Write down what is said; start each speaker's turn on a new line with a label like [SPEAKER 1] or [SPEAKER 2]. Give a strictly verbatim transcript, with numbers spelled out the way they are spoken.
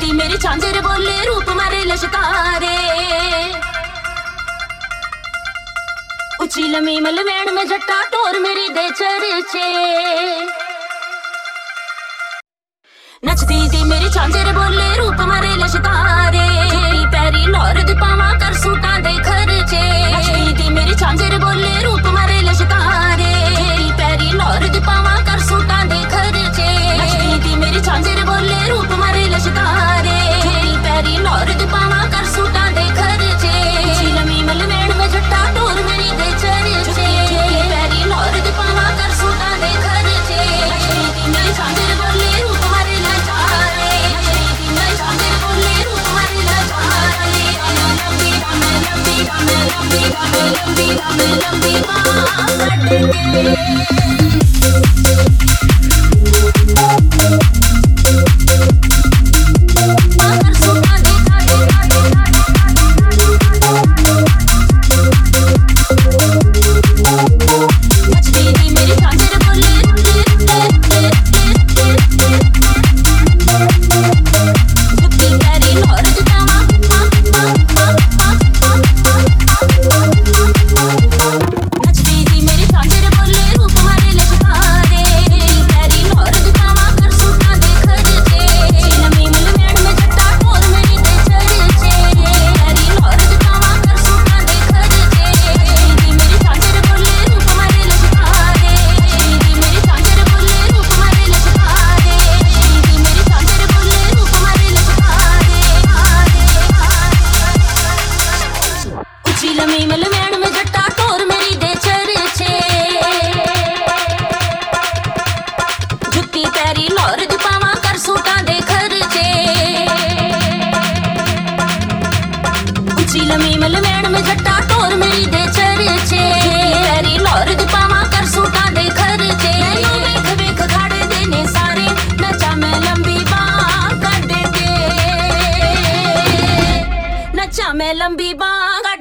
[SPEAKER 1] दी मेरी झांझर बोले रूप मारे लश्कारे। उची लमी मलवैण में जट्टा टोर मेरी दे चर्चे। नचदी दी मेरी झांझर बोले रूप मारे लश्कारे। जुत्ती पैरी लौर दी पावा कर सूटां दे खर्चे। नचदी दी मेरी झांझर बोले रूप मारे लश्कारे। जुत्ती पैरी लौर दी पावा कर सूटां दे खर्चे। नचदी दी मेरी झांझर बोले रूप मारे लश्कारे। जुत्ती पैरी लौर दी पावा कर सूटां दे खर्चे। उची लमी मलवैण में जट्टा टोर मेरी दे चर्चे। पैरी लौर दी पावा कर सूटां दे खर्चे। नचदी दी मेरी झांझर बोले रूप मारे लश्कारे। नचदी दी मेरी झांझर बोले रूप मारे लश्कारे। लंबी लंबी लंबी लंबी लंबी लंबी लंबी बांह कट के। लमी मलवैण में जट्टा टोर मेरी दे चर्चे। पैरी लौर दी पावा कर सूटां दे खर्चे। वेख वेख खाड़े देने सारे नचा मैं लंबी बांह कट के। नचा मैं लंबी बांह